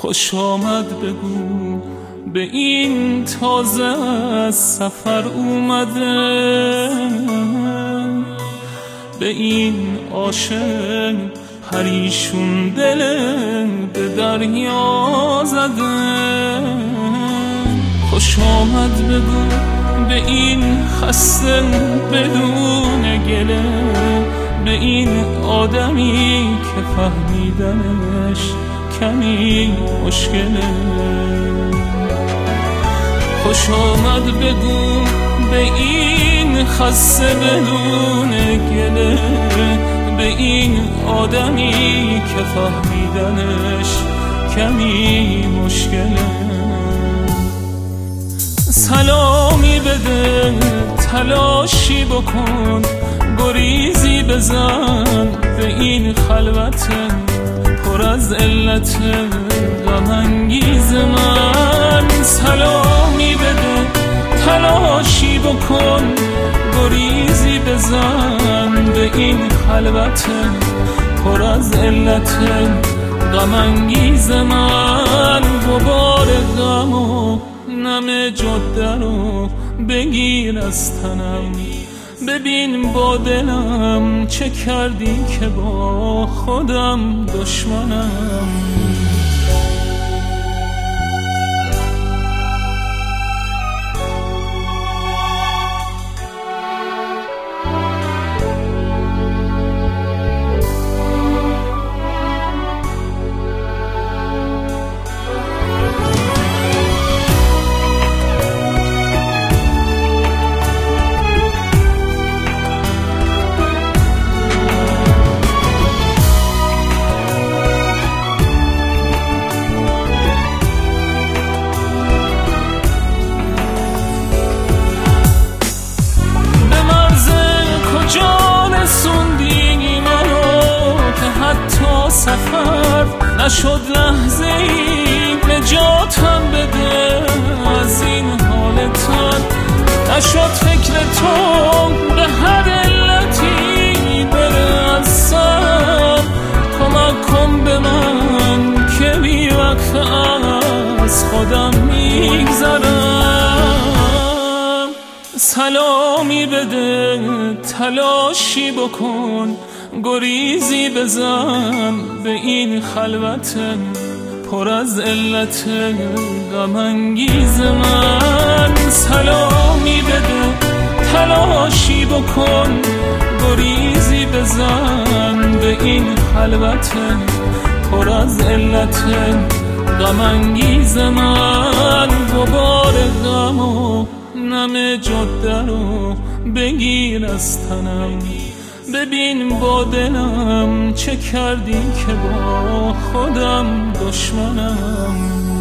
خوش آمد بگو به این تازه از سفر اومده، به این عاشق پریشون دل به دریا زده. خوش آمد بگو به این خسته بدون گله، به این آدمی که فهمیدنش کمی مشکله. خوش آمد بگو به این خسته بدون گله، به این آدمی که فهمیدنش کمی مشکله. سلامی بده، تلاشی بکن، گریزی بزن به این خلوت پر از علت غم انگیز من. سلامی بده، تلاشی بکن، گریزی بزن به این خلوت پر از علت غم انگیز من. غبار غم و نم جاده رو بگیر از تنم، ببین با دلم چه کردی که با خودم دشمنم. سفر نشد لحظه ای نجاتم بده از این حال تن، نشد فکر تو به هر علتی بره از سر. کمک کن به من که بی وقت از خودم میگذرم. سلامی بده، تلاشی بکن، گریزی بزن به این خلوت پر از علت غم انگیز من. سلامی بده، تلاشی بکن، گریزی بزن به این خلوت پر از علت غم انگیز من. غبار غم و نم جاده رو بگیر از تنم، ببین با دلم چه کردی که با خودم دشمنم.